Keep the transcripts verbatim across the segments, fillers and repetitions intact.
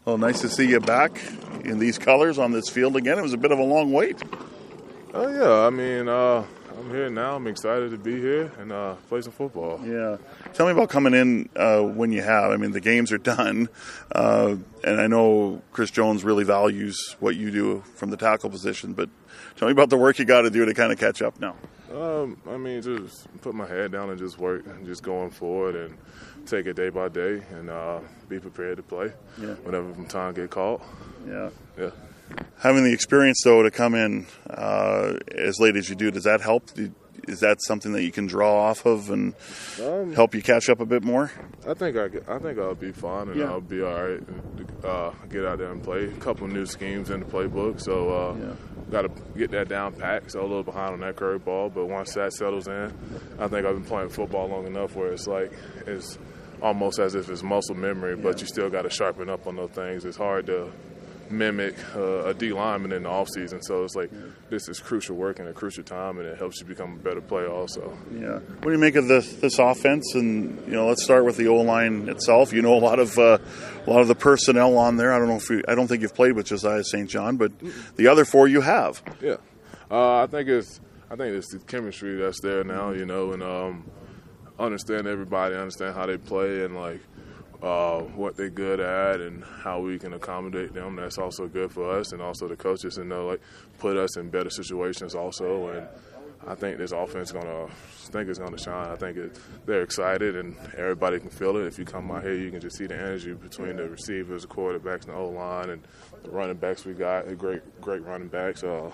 Well, nice to see you back in these colors on this field again. It was a bit of a long wait. Oh, yeah. I mean, uh, I'm here now. I'm excited to be here and uh, play some football. Yeah. Tell me about coming in uh, when you have. I mean, the games are done, uh, and I know Chris Jones really values what you do from the tackle position, but tell me about the work you got to do to kind of catch up now. Um, I mean, just put my head down and just work and just going forward and take it day by day and uh, be prepared to play yeah. whenever time get called. Yeah. Yeah. Having the experience, though, to come in uh, as late as you do, does that help? Is that something that you can draw off of and um, help you catch up a bit more? I think I, I think I'll be fine and yeah. I'll be all right. Uh, get out there and play. A couple new schemes in the playbook, so uh, yeah. got to get that down packed. So a little behind on that curveball, but once that settles in, I think I've been playing football long enough where it's like it's almost as if it's muscle memory, yeah. but you still got to sharpen up on those things. It's hard to mimic uh, a D lineman in the offseason, so it's like yeah. this is crucial work and a crucial time, and it helps you become a better player also. Yeah. What do you make of this this offense? And you know, let's start with the O line itself. You know, a lot of uh, a lot of the personnel on there. I don't know if you, I don't think you've played with Josiah Saint John, but the other four you have. Yeah, uh, I think it's I think it's the chemistry that's there now. You know, and um, understand everybody, understand how they play, and like. Uh, what they're good at and how we can accommodate them. That's also good for us and also the coaches to know, like, put us in better situations also. And I think this offense going to, I think it's going to shine. I think it, they're excited and everybody can feel it. If you come out here, you can just see the energy between the receivers, the quarterbacks, and the O-line, and the running backs we got. Great, great running backs. Uh,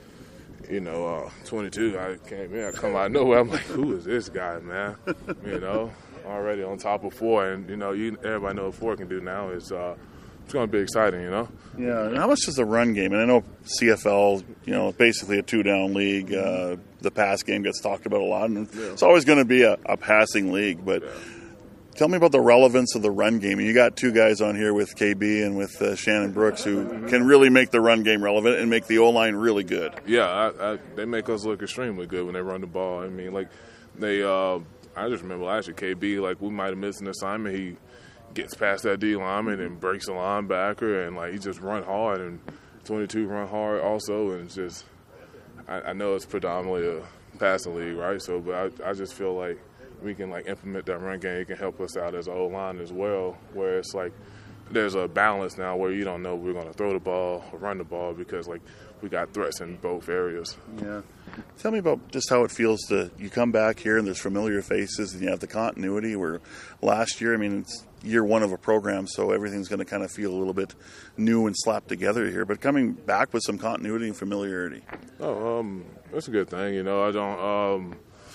you know, uh, twenty-two, I came in, I come out of nowhere. I'm like, who is this guy, man? You know? Already on top of four, and you know, you, everybody knows what four can do now. Is uh, it's going to be exciting, you know. Yeah, and how much does the run game? And I know C F L, you know, basically a two-down league. Uh, the pass game gets talked about a lot, and yeah. it's always going to be a, a passing league. But yeah. tell me about the relevance of the run game. You got two guys on here with K B and with uh, Shannon Brooks who mm-hmm. can really make the run game relevant and make the O-line really good. Yeah, I, I, they make us look extremely good when they run the ball. I mean, like they. Uh, I just remember last year, K B, like, we might have missed an assignment. He gets past that D lineman and breaks the linebacker, and, like, he just run hard. And twenty-two run hard also. And it's just, I, I know it's predominantly a passing league, right? So, but I, I just feel like we can, like, implement that run game. It can help us out as an O-line as well, where it's like there's a balance now where you don't know if we're going to throw the ball or run the ball because, like, we got threats in both areas. Yeah. Tell me about just how it feels to you come back here and there's familiar faces and you have the continuity where last year, I mean, it's year one of a program, so everything's going to kind of feel a little bit new and slapped together here. But coming back with some continuity and familiarity. Oh, um, that's a good thing. You know, I don't um,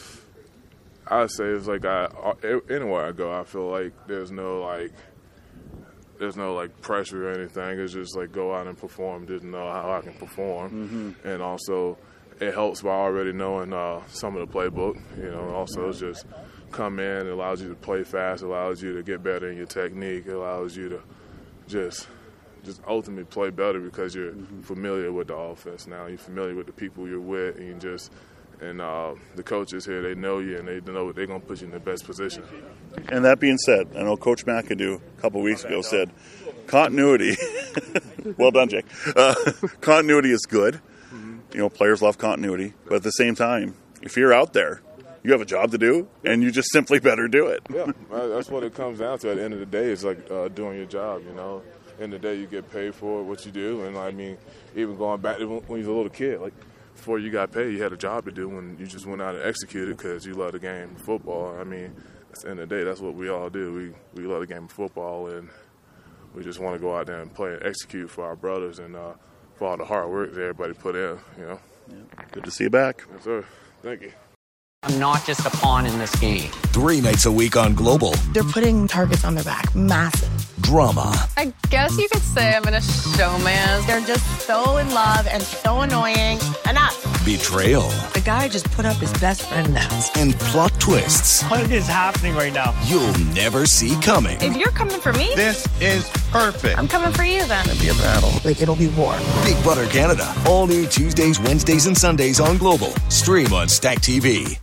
– I say it's like I anywhere I go, I feel like there's no, like – There's no, like, pressure or anything. It's just, like, go out and perform, didn't know how I can perform. Mm-hmm. And also it helps by already knowing uh, some of the playbook. You know, also it's just come in, it allows you to play fast, it allows you to get better in your technique, it allows you to just just ultimately play better because you're mm-hmm. familiar with the offense now. You're familiar with the people you're with, and you just – and uh, the coaches here, they know you, and they know they're going to put you in the best position. And that being said, I know Coach McAdoo a couple of weeks ago said continuity. Well done, Jake. Uh, continuity is good. Mm-hmm. You know, players love continuity. But at the same time, if you're out there, you have a job to do, and you just simply better do it. Yeah, that's what it comes down to at the end of the day. It's like uh, doing your job, you know. At the end of the day, you get paid for what you do. And, I mean, even going back to when you was a little kid, like, before you got paid, you had a job to do when you just went out and executed because you love the game of football. I mean, at the end of the day, that's what we all do. We we love the game of football, and we just want to go out there and play and execute for our brothers and uh, for all the hard work that everybody put in, you know. Yeah. Good to see you back. Yes, sir. Thank you. I'm not just a pawn in this game. Three nights a week on Global. They're putting targets on their back. Massive. Drama. I guess you could say I'm in a showman. They're just so in love and so annoying. Enough. Betrayal. The guy just put up his best friend in the house. And plot twists. What is happening right now? You'll never see coming. If you're coming for me, this is perfect. I'm coming for you then. It'll be a battle. Like, it'll be war. Big Brother Canada. All new Tuesdays, Wednesdays, and Sundays on Global. Stream on Stack T V.